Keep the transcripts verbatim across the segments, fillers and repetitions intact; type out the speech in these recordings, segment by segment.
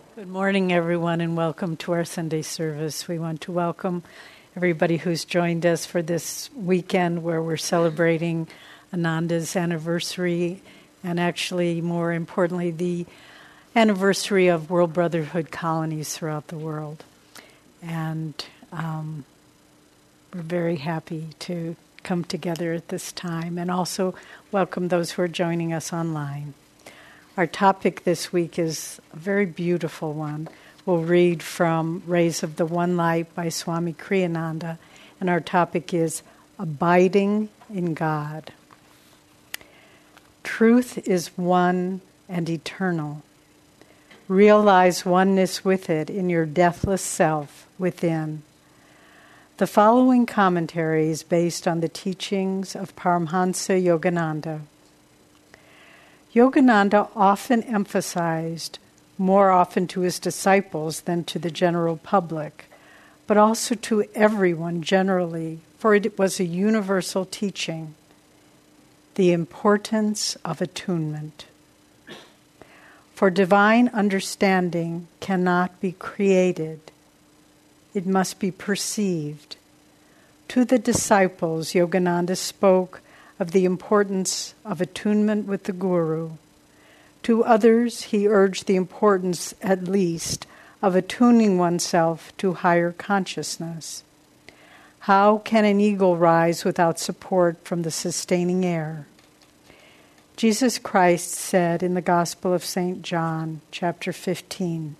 Good morning, everyone, and welcome to our Sunday service. We want to welcome everybody who's joined us for this weekend where we're celebrating Ananda's anniversary and actually, more importantly, the anniversary of World Brotherhood colonies throughout the world. And um, we're very happy to come together at this time and also welcome those who are joining us online. Our topic this week is a very beautiful one. We'll read from Rays of the One Light by Swami Kriyananda, and our topic is Abiding in God. Truth is one and eternal. Realize oneness with it in your deathless self within. The following commentary is based on the teachings of Paramhansa Yogananda. Yogananda often emphasized, more often to his disciples than to the general public, but also to everyone generally, for it was a universal teaching, the importance of attunement. For divine understanding cannot be created. It must be perceived. To the disciples, Yogananda spoke of the importance of attunement with the Guru. To others, he urged the importance, at least, of attuning oneself to higher consciousness. How can an eagle rise without support from the sustaining air? Jesus Christ said in the Gospel of Saint John, chapter fifteen,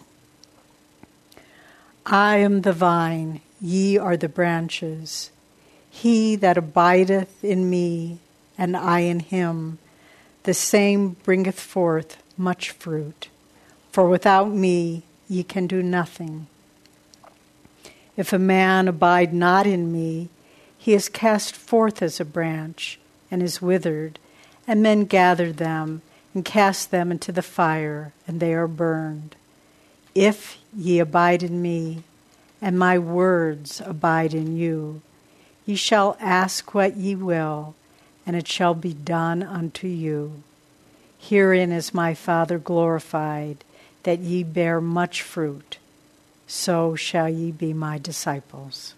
I am the vine, ye are the branches. He that abideth in me, and I in him, the same bringeth forth much fruit. For without me ye can do nothing. If a man abide not in me, he is cast forth as a branch, and is withered, and men gather them, and cast them into the fire, and they are burned. If ye abide in me, and my words abide in you, ye shall ask what ye will, and it shall be done unto you. Herein is my Father glorified, that ye bear much fruit. So shall ye be my disciples.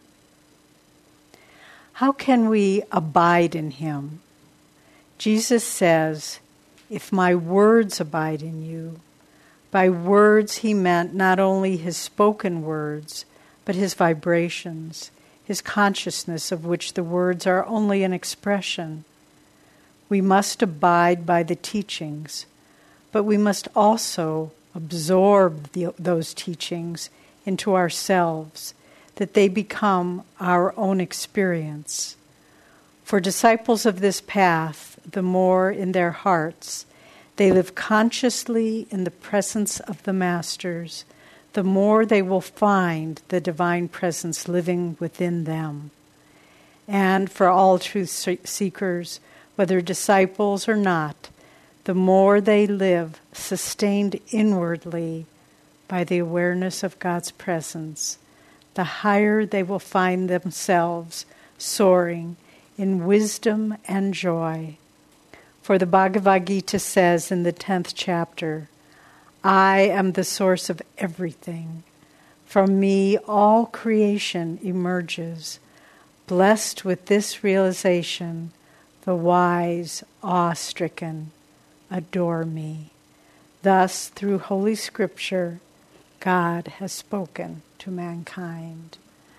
How can we abide in him? Jesus says, if my words abide in you. By words he meant not only his spoken words, but his vibrations, his consciousness of which the words are only an expression. We must abide by the teachings, but we must also absorb the, those teachings into ourselves, that they become our own experience. For disciples of this path, the more in their hearts they live consciously in the presence of the Masters, the more they will find the divine presence living within them. And for all truth seekers, whether disciples or not, the more they live sustained inwardly by the awareness of God's presence, the higher they will find themselves soaring in wisdom and joy. For the Bhagavad Gita says in the tenth chapter, I am the source of everything. From me all creation emerges. Blessed with this realization, the wise, awe-stricken, adore me. Thus, through Holy Scripture, God has spoken to mankind.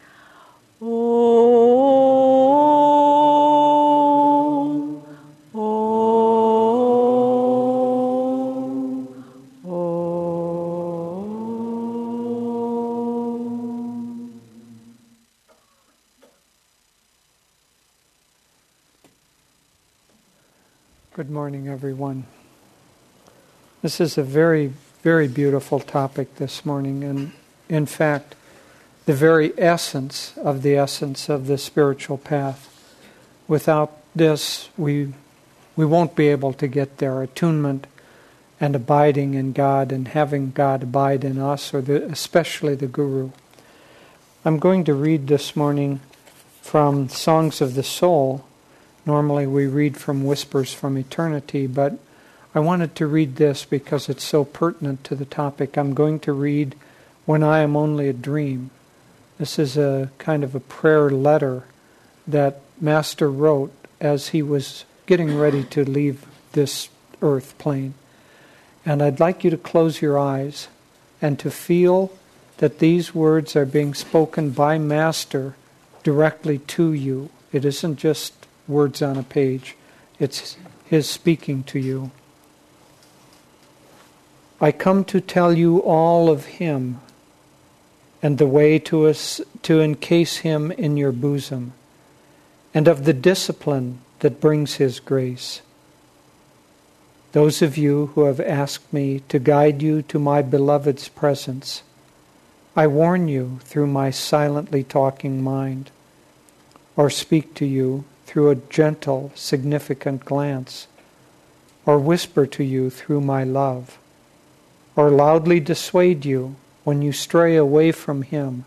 Oh, oh, oh. Good morning, everyone. This is a very, very beautiful topic this morning, and in fact, the very essence of the essence of the spiritual path. Without this, we we won't be able to get there. Attunement and abiding in God and having God abide in us, or the, especially the Guru. I'm going to read this morning from Songs of the Soul. Normally we read from Whispers from Eternity, but I wanted to read this because it's so pertinent to the topic. I'm going to read When I Am Only a Dream. This is a kind of a prayer letter that Master wrote as he was getting ready to leave this earth plane. And I'd like you to close your eyes and to feel that these words are being spoken by Master directly to you. It isn't just words on a page. It's his speaking to you. I come to tell you all of him and the way to us to encase him in your bosom, and of the discipline that brings his grace. Those of you who have asked me to guide you to my beloved's presence, I warn you through my silently talking mind, or speak to you through a gentle, significant glance, or whisper to you through my love, or loudly dissuade you when you stray away from him.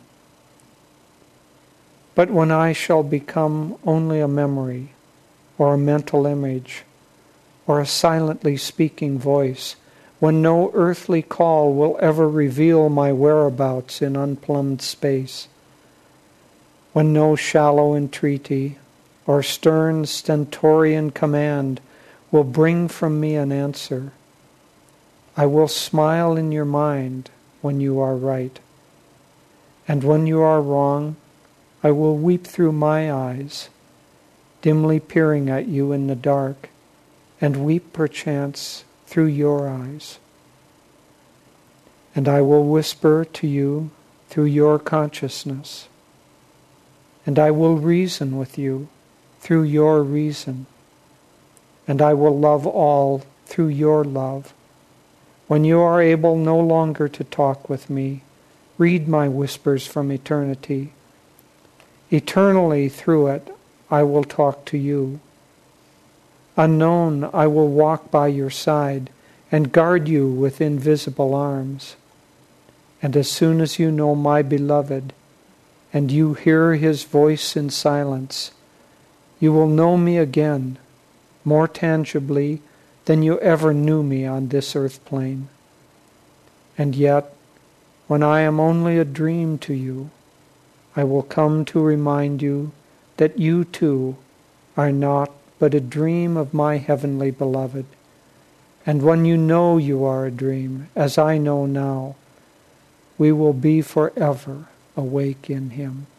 But when I shall become only a memory, or a mental image, or a silently speaking voice, when no earthly call will ever reveal my whereabouts in unplumbed space, when no shallow entreaty or stern stentorian command will bring from me an answer, I will smile in your mind when you are right, and when you are wrong, I will weep through my eyes, dimly peering at you in the dark, and weep perchance through your eyes. And I will whisper to you through your consciousness, and I will reason with you through your reason, and I will love all through your love. When you are able no longer to talk with me, read my whispers from eternity. Eternally through it, I will talk to you. Unknown, I will walk by your side and guard you with invisible arms. And as soon as you know my beloved, and you hear his voice in silence, you will know me again, more tangibly than you ever knew me on this earth plane. And yet, when I am only a dream to you, I will come to remind you that you too are not but a dream of my heavenly beloved. And when you know you are a dream, as I know now, we will be forever awake in him.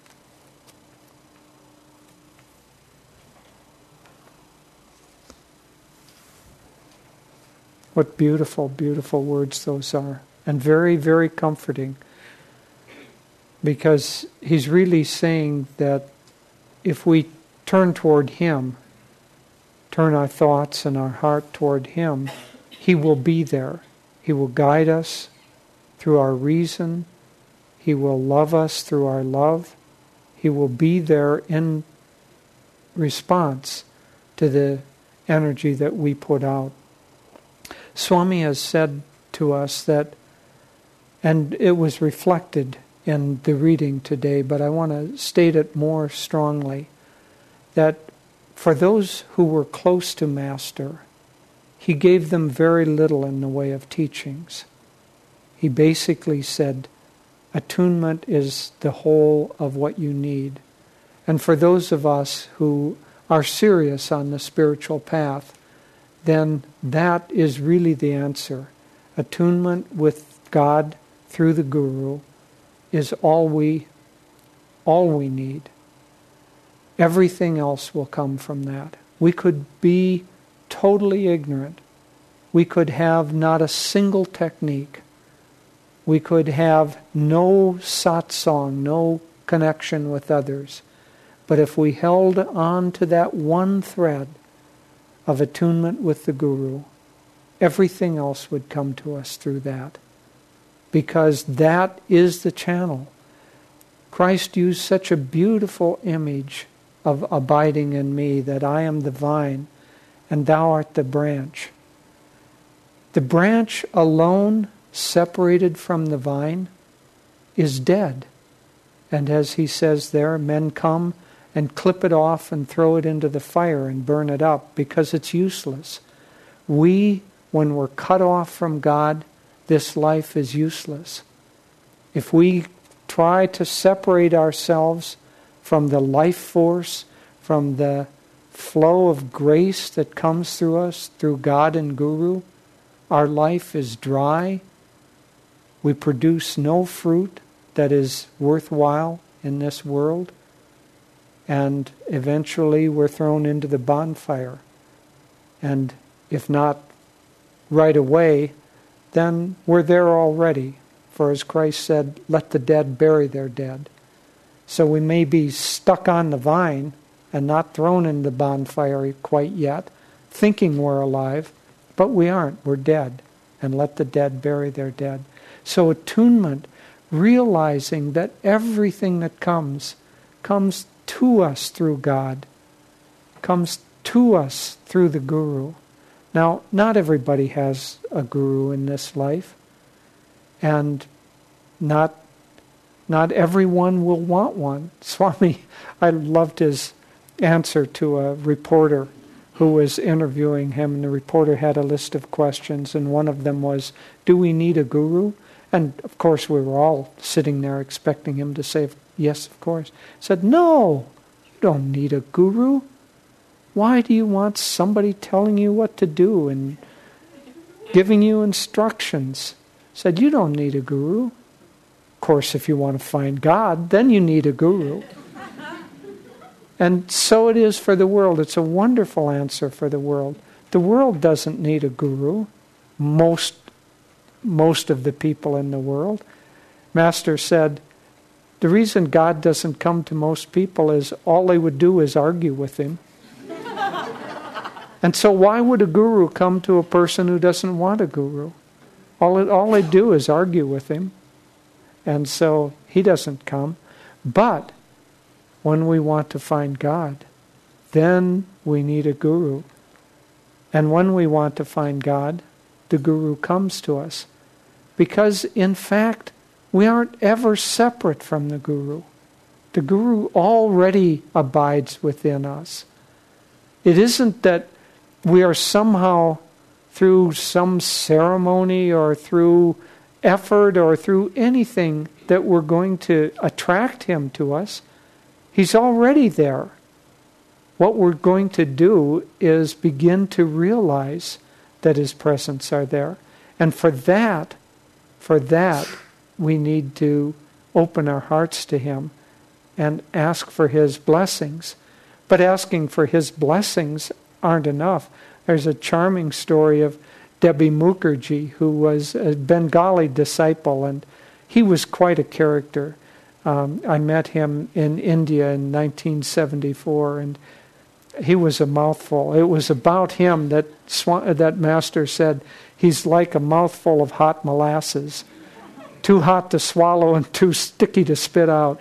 What beautiful, beautiful words those are. And very, very comforting. Because he's really saying that if we turn toward him, turn our thoughts and our heart toward him, he will be there. He will guide us through our reason. He will love us through our love. He will be there in response to the energy that we put out. Swami has said to us that, and it was reflected in the reading today, but I want to state it more strongly, that for those who were close to Master, he gave them very little in the way of teachings. He basically said, attunement is the whole of what you need. And for those of us who are serious on the spiritual path, then that is really the answer. Attunement with God through the Guru is all we, all we need. Everything else will come from that. We could be totally ignorant. We could have not a single technique. We could have no satsang, no connection with others. But if we held on to that one thread of attunement with the Guru, everything else would come to us through that. Because that is the channel. Christ used such a beautiful image of abiding in me, that I am the vine and thou art the branch. The branch alone, separated from the vine, is dead. And as he says there, men come and clip it off and throw it into the fire and burn it up because it's useless. We when we're cut off from God, this life is useless. If we try to separate ourselves from the life force, from the flow of grace that comes through us, through God and Guru, our life is dry. We produce no fruit that is worthwhile in this world. And eventually we're thrown into the bonfire. And if not right away, then we're there already. For as Christ said, let the dead bury their dead. So we may be stuck on the vine and not thrown in the bonfire quite yet, thinking we're alive, but we aren't. We're dead. And let the dead bury their dead. So attunement, realizing that everything that comes, comes to us through God, comes to us through the Guru. Now, not everybody has a Guru in this life, and not not everyone will want one. Swami, I loved his answer to a reporter who was interviewing him, and the reporter had a list of questions, and one of them was, do we need a Guru? And of course we were all sitting there expecting him to say, yes, of course. He said, no, you don't need a Guru. Why do you want somebody telling you what to do and giving you instructions? He said, you don't need a Guru. Of course, if you want to find God, then you need a Guru. And so it is for the world. It's a wonderful answer for the world. The world doesn't need a Guru. Most, most of the people in the world. Master said, the reason God doesn't come to most people is all they would do is argue with him. And so why would a Guru come to a person who doesn't want a Guru? All, it, all they do is argue with him. And so he doesn't come. But when we want to find God, then we need a Guru. And when we want to find God, the Guru comes to us. Because in fact, we aren't ever separate from the Guru. The Guru already abides within us. It isn't that we are somehow, through some ceremony or through effort or through anything, that we're going to attract him to us. He's already there. What we're going to do is begin to realize that his presence are there. And for that, for that, we need to open our hearts to him and ask for his blessings. But asking for his blessings aren't enough. There's a charming story of Debi Mukherjee, who was a Bengali disciple, and he was quite a character. Um, I met him in India in nineteen seventy-four, and he was a mouthful. It was about him that Swan, that Master said, he's like a mouthful of hot molasses, too hot to swallow and too sticky to spit out.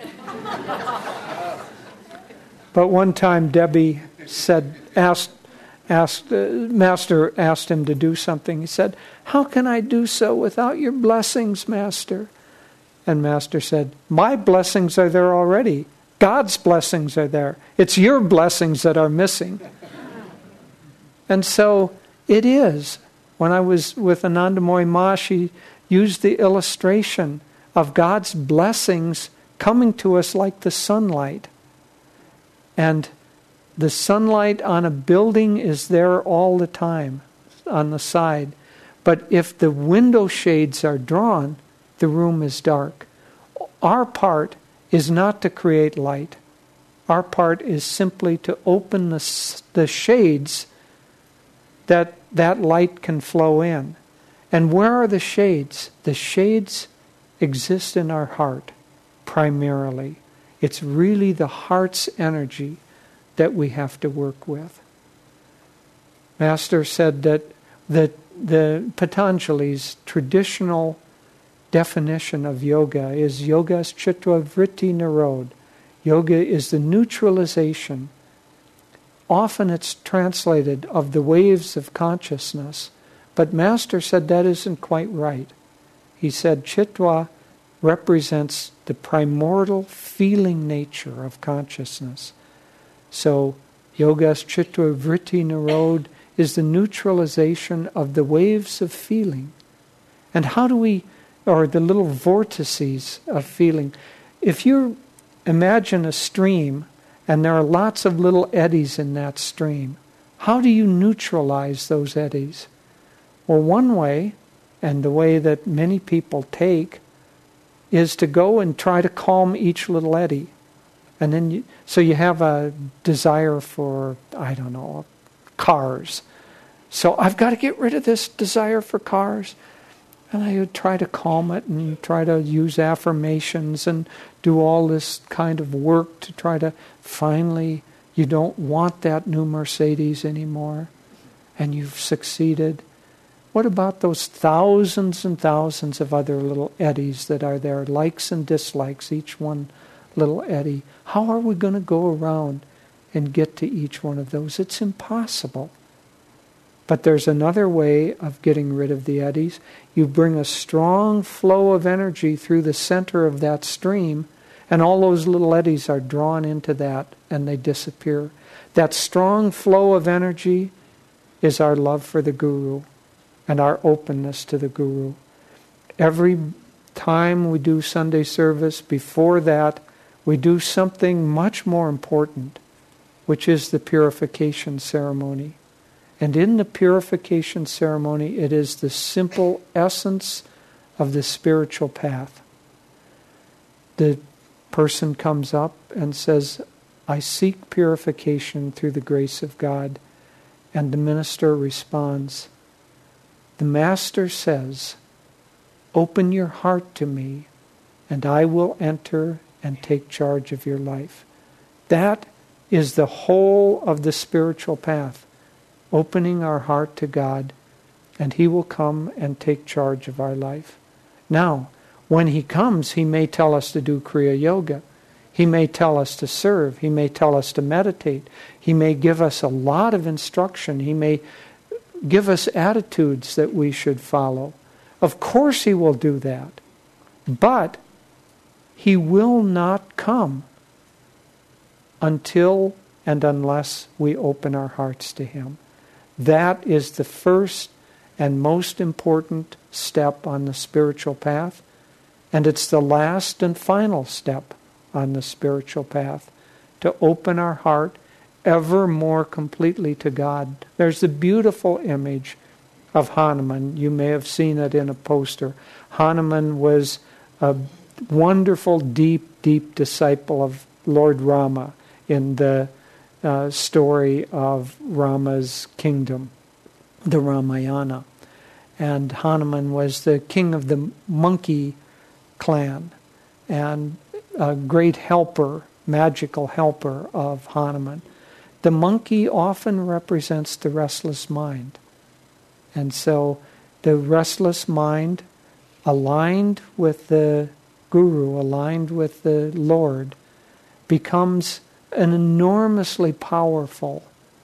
But one time Debbie said, asked, asked, uh, Master asked him to do something. He said, how can I do so without your blessings, Master? And Master said, my blessings are there already. God's blessings are there. It's your blessings that are missing. And so it is. When I was with Anandamoy Ma, she used the illustration of God's blessings coming to us like the sunlight. And the sunlight on a building is there all the time on the side. But if the window shades are drawn, the room is dark. Our part is not to create light. Our part is simply to open the, the shades that that light can flow in. And where are the shades? The shades exist in our heart, primarily. It's really the heart's energy that we have to work with. Master said that the, the Patanjali's traditional definition of yoga is yoga's chitta vritti nirod. Yoga is the neutralization. Often it's translated of the waves of consciousness, but Master said that isn't quite right. He said chitta represents the primordial feeling nature of consciousness. So yoga's chitta vritti nirod is the neutralization of the waves of feeling. And how do we, or the little vortices of feeling. If you imagine a stream and there are lots of little eddies in that stream, how do you neutralize those eddies? Well, one way, and the way that many people take, is to go and try to calm each little eddy. And then you, so you have a desire for, I don't know, cars. So I've got to get rid of this desire for cars. And I would try to calm it and try to use affirmations and do all this kind of work to try to finally, you don't want that new Mercedes anymore. And you've succeeded. What about those thousands and thousands of other little eddies that are there, likes and dislikes, each one little eddy? How are we going to go around and get to each one of those? It's impossible. But there's another way of getting rid of the eddies. You bring a strong flow of energy through the center of that stream, and all those little eddies are drawn into that, and they disappear. That strong flow of energy is our love for the Guru and our openness to the Guru. Every time we do Sunday service, before that, we do something much more important, which is the purification ceremony. And in the purification ceremony, it is the simple essence of the spiritual path. The person comes up and says, I seek purification through the grace of God. And the minister responds, the Master says, open your heart to me, and I will enter and take charge of your life. That is the whole of the spiritual path. Opening our heart to God, and He will come and take charge of our life. Now, when He comes, He may tell us to do Kriya Yoga. He may tell us to serve. He may tell us to meditate. He may give us a lot of instruction. He may give us attitudes that we should follow. Of course He will do that. But He will not come until and unless we open our hearts to Him. That is the first and most important step on the spiritual path. And it's the last and final step on the spiritual path, to open our heart ever more completely to God. There's the beautiful image of Hanuman. You may have seen it in a poster. Hanuman was a wonderful, deep, deep disciple of Lord Rama in the uh, story of Rama's kingdom, the Ramayana. And Hanuman was the king of the monkey clan and a great helper, magical helper of Hanuman. The monkey often represents the restless mind. And so the restless mind, aligned with the Guru, aligned with the Lord, becomes an enormously powerful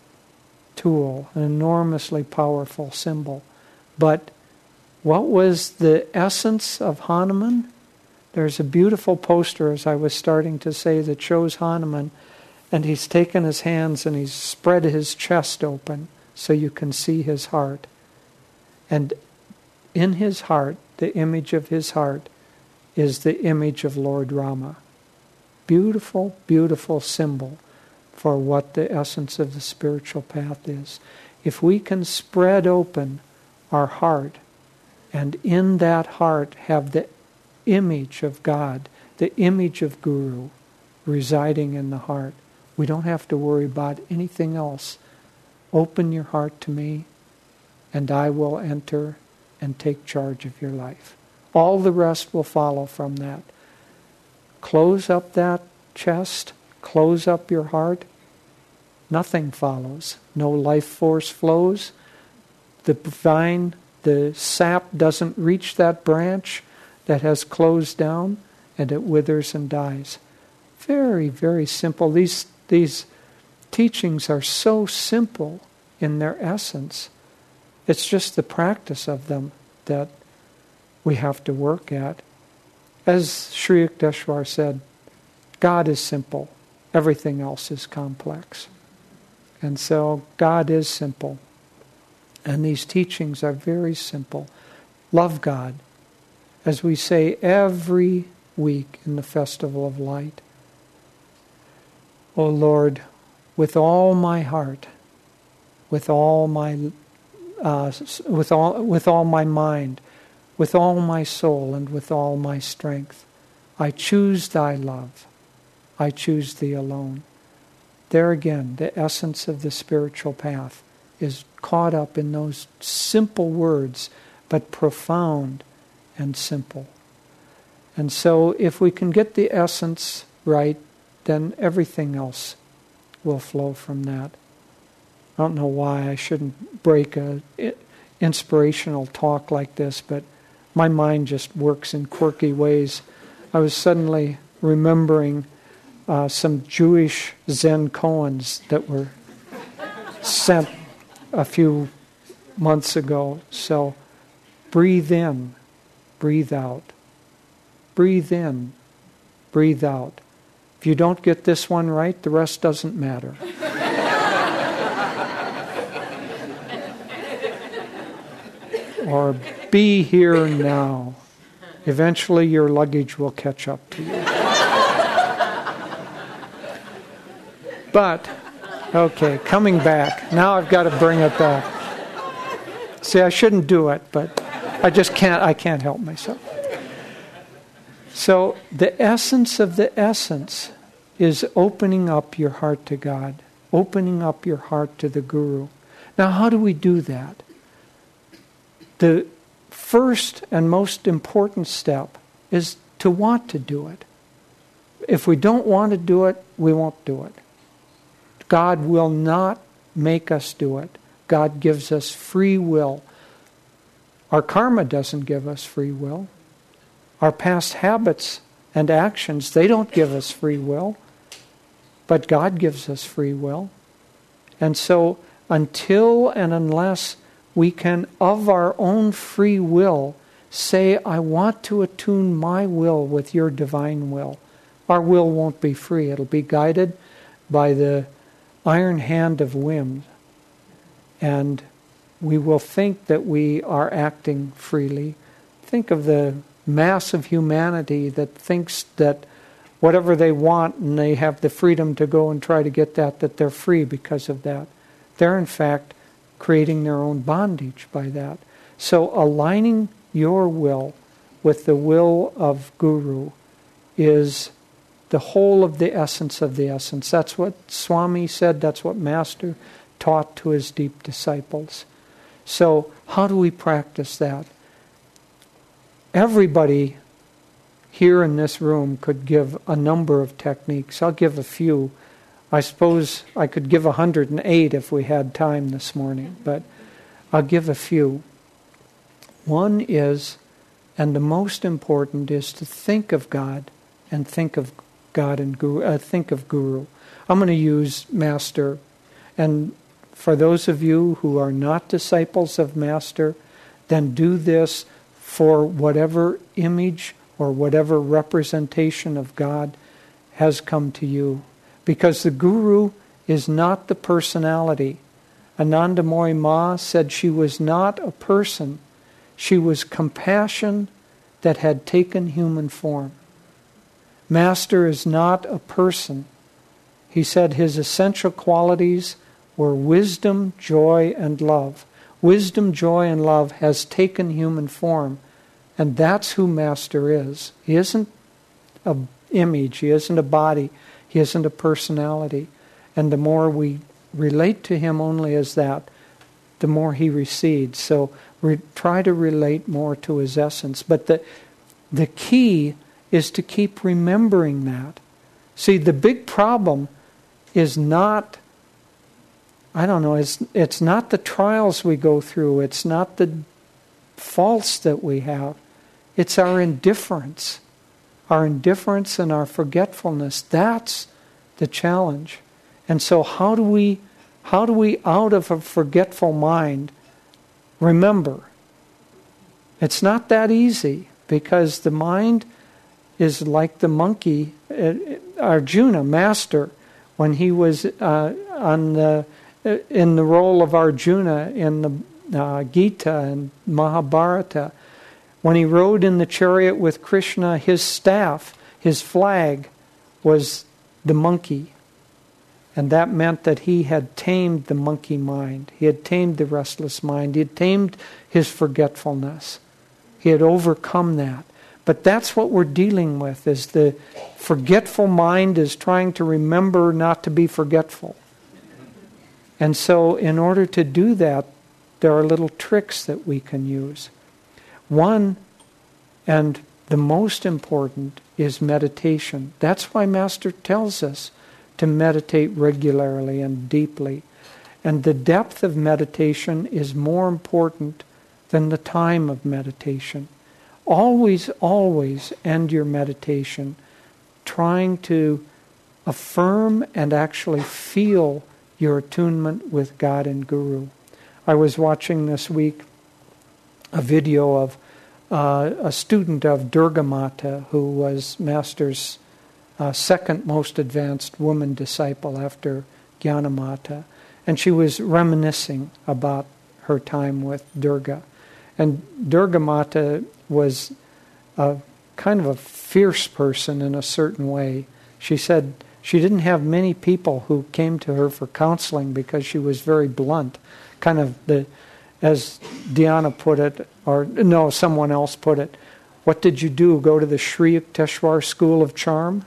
tool, an enormously powerful symbol. But what was the essence of Hanuman? There's a beautiful poster, as I was starting to say, that shows Hanuman, and he's taken his hands and he's spread his chest open so you can see his heart. And in his heart, the image of his heart, is the image of Lord Rama. Beautiful, beautiful symbol for what the essence of the spiritual path is. If we can spread open our heart, and in that heart have the image of God, the image of Guru residing in the heart, we don't have to worry about anything else. Open your heart to me, and I will enter and take charge of your life. All the rest will follow from that. Close up that chest, close up your heart, nothing follows. No life force flows. The vine, the sap doesn't reach that branch that has closed down, and it withers and dies. Very, very simple. These, these teachings are so simple in their essence. It's just the practice of them that we have to work at. As Sri Yukteswar said, God is simple. Everything else is complex. And so God is simple. And these teachings are very simple. Love God, as we say every week in the Festival of Light. O Lord, with all my heart, with all my, uh, with all, with all my mind, with all my soul, and with all my strength, I choose thy love. I choose thee alone. There again, the essence of the spiritual path is caught up in those simple words, but profound and simple. And so if we can get the essence right, then everything else will flow from that. I don't know why I shouldn't break a inspirational talk like this, but my mind just works in quirky ways. I was suddenly remembering uh, some Jewish Zen koans that were sent a few months ago. So breathe in, breathe out. Breathe in, breathe out. If you don't get this one right, the rest doesn't matter. Or be here now. Eventually your luggage will catch up to you. But, okay, coming back. Now I've got to bring it back. See, I shouldn't do it, but I just can't, I can't help myself. So the essence of the essence is opening up your heart to God, opening up your heart to the Guru. Now, how do we do that? The first and most important step is to want to do it. If we don't want to do it, we won't do it. God will not make us do it. God gives us free will. Our karma doesn't give us free will. Our past habits and actions, they don't give us free will. But God gives us free will. And so until and unless we can, of our own free will, say, I want to attune my will with your divine will, our will won't be free. It'll be guided by the iron hand of whim. And we will think that we are acting freely. Think of the mass of humanity that thinks that whatever they want and they have the freedom to go and try to get that, that they're free because of that. They're in fact creating their own bondage by that. So aligning your will with the will of Guru is the whole of the essence of the essence. That's what Swami said, that's what Master taught to his deep disciples. So how do we practice that? Everybody here in this room could give a number of techniques. I'll give a few. I suppose I could give one hundred eight if we had time this morning, but I'll give a few. One is, and the most important, is to think of God and think of God and Guru. Uh, think of Guru. I'm going to use Master, and for those of you who are not disciples of Master, then do this for whatever image or whatever representation of God has come to you. Because the Guru is not the personality. Anandamoyi Ma said she was not a person. She was compassion that had taken human form. Master is not a person. He said his essential qualities were wisdom, joy, and love. Wisdom, joy, and love has taken human form. And that's who Master is. He isn't an image. He isn't a body. He isn't a personality. And the more we relate to him only as that, the more he recedes. So we try to relate more to his essence. But the, the key is to keep remembering that. See, the big problem is not, I don't know, it's, it's not the trials we go through. It's not the faults that we have. It's our indifference. Our indifference and our forgetfulness. That's the challenge. And so how do we, how do we out of a forgetful mind remember? It's not that easy, because the mind is like the monkey. Arjuna, Master, when he was uh, on the in the role of Arjuna in the uh, Gita and Mahabharata. When he rode in the chariot with Krishna, his staff, his flag, was the monkey. And that meant that he had tamed the monkey mind. He had tamed the restless mind. He had tamed his forgetfulness. He had overcome that. But that's what we're dealing with, is the forgetful mind is trying to remember not to be forgetful. And so in order to do that, there are little tricks that we can use. One, and the most important, is meditation. That's why Master tells us to meditate regularly and deeply. And the depth of meditation is more important than the time of meditation. Always, always end your meditation trying to affirm and actually feel your attunement with God and Guru. I was watching this week a video of uh, a student of Durga Mata, who was Master's uh, second most advanced woman disciple after Gyanamata. And she was reminiscing about her time with Durga. And Durga Mata was a kind of a fierce person in a certain way. She said she didn't have many people who came to her for counseling because she was very blunt. Kind of the, as Dhyana put it, or no, someone else put it, what did you do, go to the Sri Yukteswar School of Charm?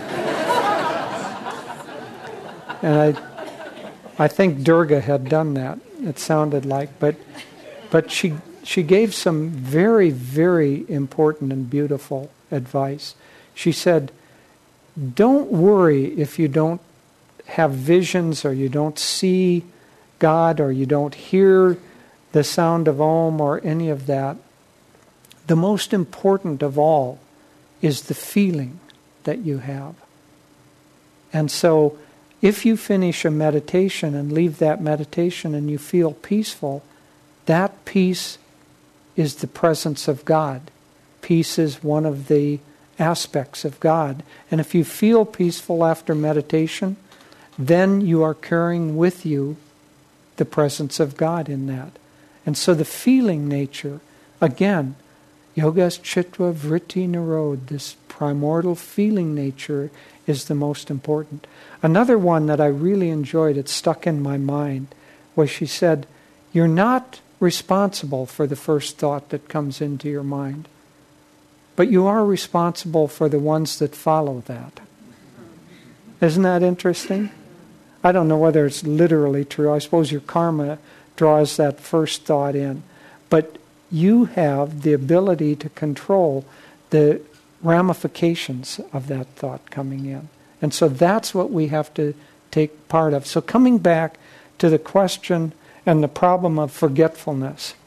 And I I think Durga had done that, it sounded like, but but she she gave some very, very important and beautiful advice. She said, don't worry if you don't have visions or you don't see God or you don't hear the sound of Om or any of that. The most important of all is the feeling that you have. And so if you finish a meditation and leave that meditation and you feel peaceful, that peace is the presence of God. Peace is one of the aspects of God. And if you feel peaceful after meditation, then you are carrying with you the presence of God in that. And so the feeling nature, again, yogas chittva vritti nirod, this primordial feeling nature is the most important. Another one that I really enjoyed, it stuck in my mind, was she said, you're not responsible for the first thought that comes into your mind, but you are responsible for the ones that follow that. Isn't that interesting? I don't know whether it's literally true. I suppose your karma draws that first thought in. But you have the ability to control the ramifications of that thought coming in. And so that's what we have to take part of. So coming back to the question and the problem of forgetfulness.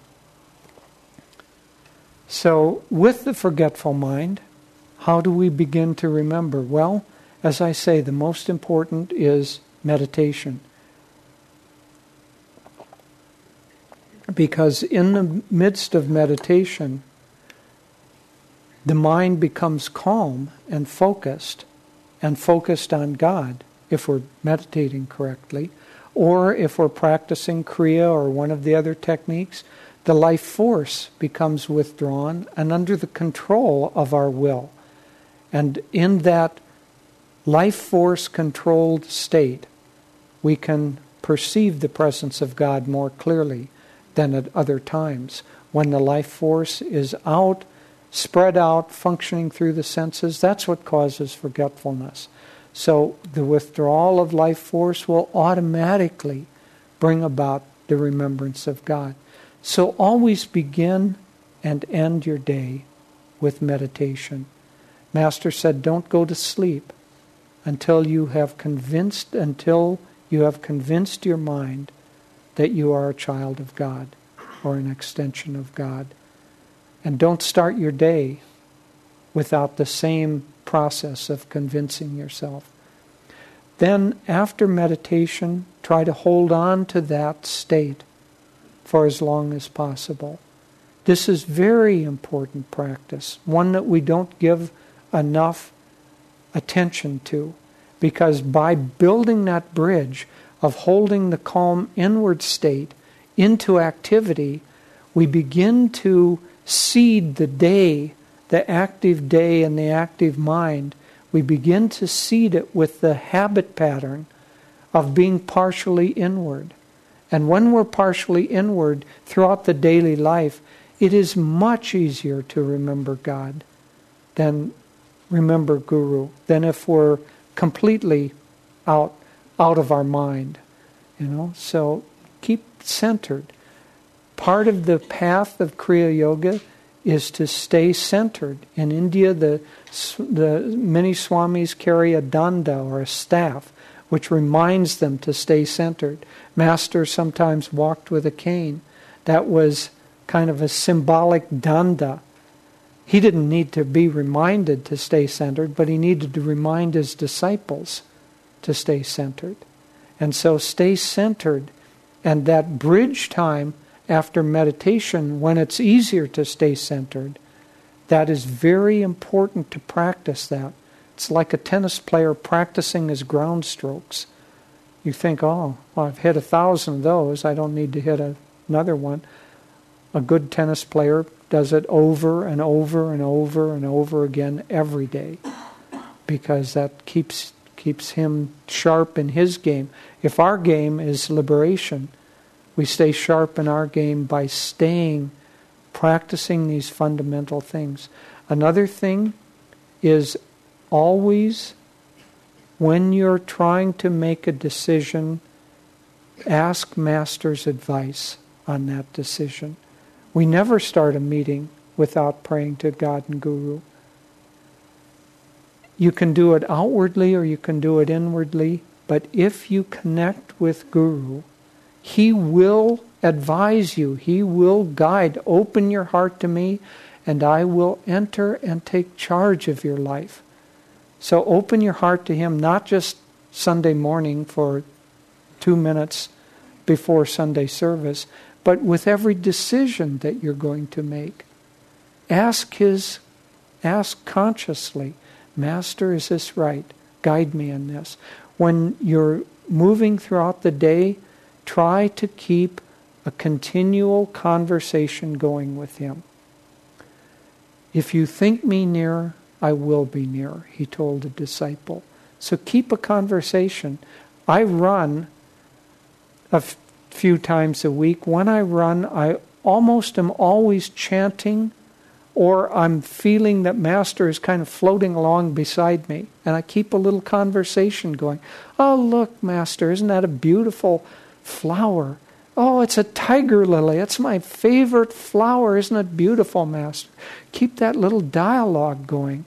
So with the forgetful mind, how do we begin to remember? Well, as I say, the most important is meditation. Because in the midst of meditation, the mind becomes calm and focused, and focused on God, if we're meditating correctly, or if we're practicing Kriya or one of the other techniques, the life force becomes withdrawn and under the control of our will. And in that life force controlled state, we can perceive the presence of God more clearly than at other times. When the life force is out, spread out, functioning through the senses, that's what causes forgetfulness. So the withdrawal of life force will automatically bring about the remembrance of God. So always begin and end your day with meditation. Master said, don't go to sleep until you have convinced, until you have convinced your mind that you are a child of God or an extension of God. And don't start your day without the same process of convincing yourself. Then, after meditation, try to hold on to that state for as long as possible. This is very important practice, one that we don't give enough attention to, because by building that bridge of holding the calm inward state into activity, we begin to seed the day, the active day and the active mind. We begin to seed it with the habit pattern of being partially inward. And when we're partially inward throughout the daily life, it is much easier to remember God than remember Guru, than if we're completely out out of our mind. You know, so keep centered. Part of the path of Kriya Yoga is to stay centered. In India, the the many swamis carry a danda or a staff, which reminds them to stay centered. Master sometimes walked with a cane. That was kind of a symbolic danda. He didn't need to be reminded to stay centered, but he needed to remind his disciples to stay centered. And so stay centered, and that bridge time after meditation, when it's easier to stay centered, that is very important to practice that. It's like a tennis player practicing his ground strokes. You think, oh, well, I've hit a thousand of those, I don't need to hit a, another one. A good tennis player does it over and over and over and over again every day, because that keeps keeps him sharp in his game. If our game is liberation, we stay sharp in our game by staying, practicing these fundamental things. Another thing is always, when you're trying to make a decision, ask Master's advice on that decision. We never start a meeting without praying to God and Guru. You can do it outwardly or you can do it inwardly, but if you connect with Guru, He will advise you. He will guide. Open your heart to me, and I will enter and take charge of your life. So open your heart to Him, not just Sunday morning for two minutes before Sunday service, but with every decision that you're going to make. Ask His, ask consciously, Master, is this right? Guide me in this. When you're moving throughout the day, try to keep a continual conversation going with Him. If you think me near, I will be near, He told a disciple. So keep a conversation. I run a f- few times a week. When I run, I almost am always chanting, or I'm feeling that Master is kind of floating along beside me, and I keep a little conversation going. Oh, look, Master, isn't that a beautiful flower? Oh, it's a tiger lily. It's my favorite flower. Isn't it beautiful, Master? Keep that little dialogue going.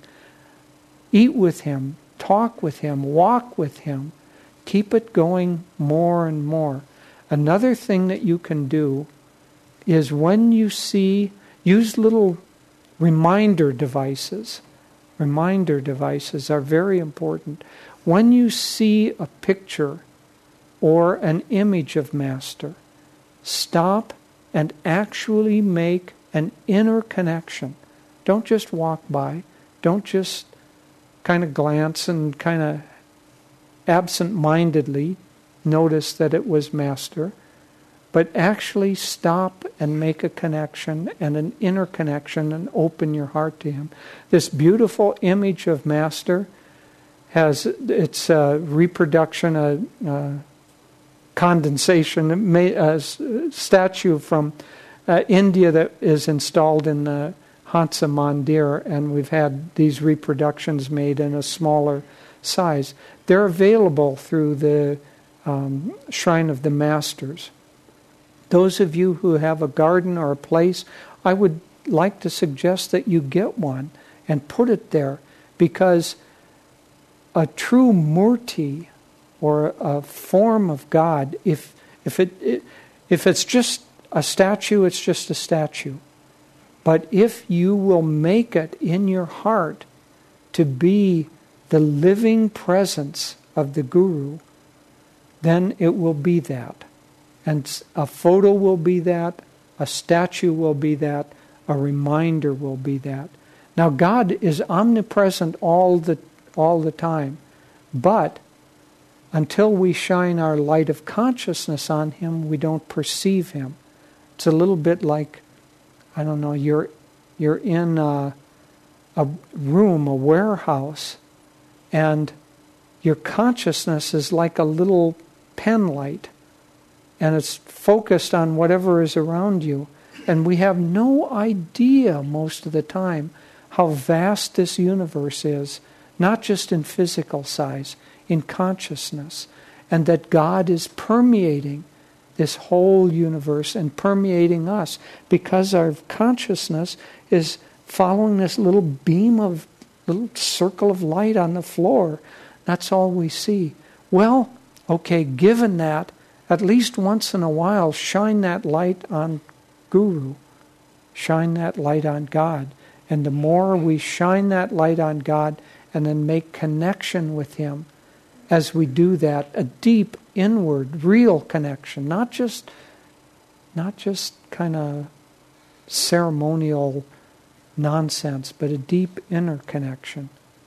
Eat with Him, talk with Him, walk with Him. Keep it going more and more. Another thing that you can do is when you see, use little reminder devices. Reminder devices are very important. When you see a picture or an image of Master, stop and actually make an inner connection. Don't just walk by. Don't just kind of glance and kind of absent-mindedly notice that it was Master, but actually stop and make a connection and an inner connection and open your heart to Him. This beautiful image of Master has its uh, reproduction, a uh, uh, condensation, a statue from uh, India that is installed in the Hansa Mandir, and we've had these reproductions made in a smaller size. They're available through the um, Shrine of the Masters. Those of you who have a garden or a place, I would like to suggest that you get one and put it there, because a true murti, or a form of God, if if it if it's just a statue, it's just a statue. But if you will make it in your heart to be the living presence of the Guru, then it will be that. And a photo will be that, a statue will be that, a reminder will be that. Now God is omnipresent all the all the time, but until we shine our light of consciousness on Him, we don't perceive Him. It's a little bit like, I don't know, you're you're in a, a room, a warehouse, and your consciousness is like a little pen light, and it's focused on whatever is around you. And we have no idea most of the time how vast this universe is, not just in physical size, in consciousness, and that God is permeating this whole universe and permeating us because our consciousness is following this little beam of, little circle of light on the floor. That's all we see. Well, okay, given that, at least once in a while, shine that light on Guru. Shine that light on God. And the more we shine that light on God and then make connection with Him, as we do that, a deep inward, real connection, not just, not just kind of ceremonial nonsense, but a deep inner connection.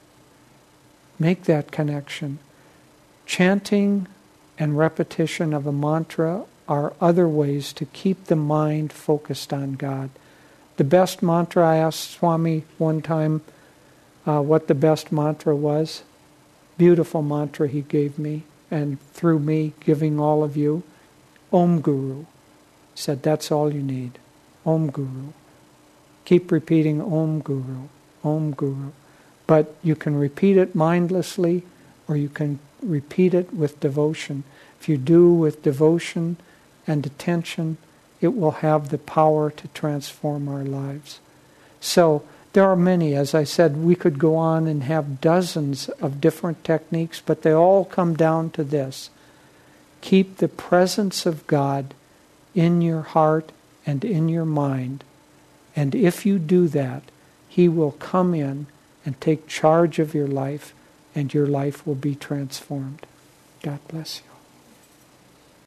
Make that connection. Chanting and repetition of a mantra are other ways to keep the mind focused on God. The best mantra, I asked Swami one time uh, what the best mantra was. Beautiful mantra he gave me, and through me giving all of you, Om Guru. He said, that's all you need. Om Guru. Keep repeating Om Guru, Om Guru. But you can repeat it mindlessly, or you can repeat it with devotion. If you do with devotion and attention, it will have the power to transform our lives. So there are many, as I said, we could go on and have dozens of different techniques, but they all come down to this. Keep the presence of God in your heart and in your mind. And if you do that, He will come in and take charge of your life, and your life will be transformed. God bless you.